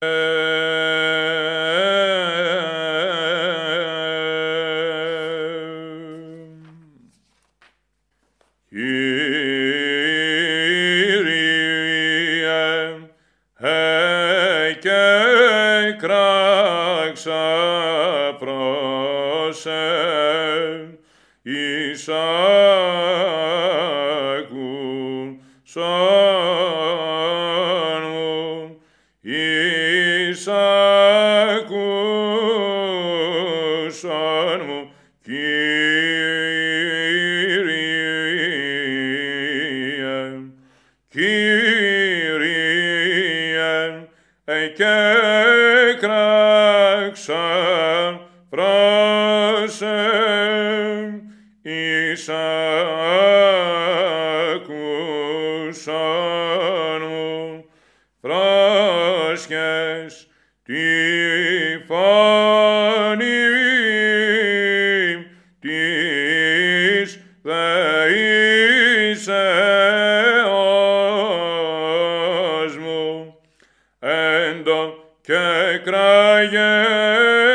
Κύριε, και κράξα προσε εισάκουσον μου, εισάκουσον μου, Κύριε, και κράξα προσε εισάκουσον μου, πρόσχες τη φωνή της δεήσεως μου, έντο και κράγε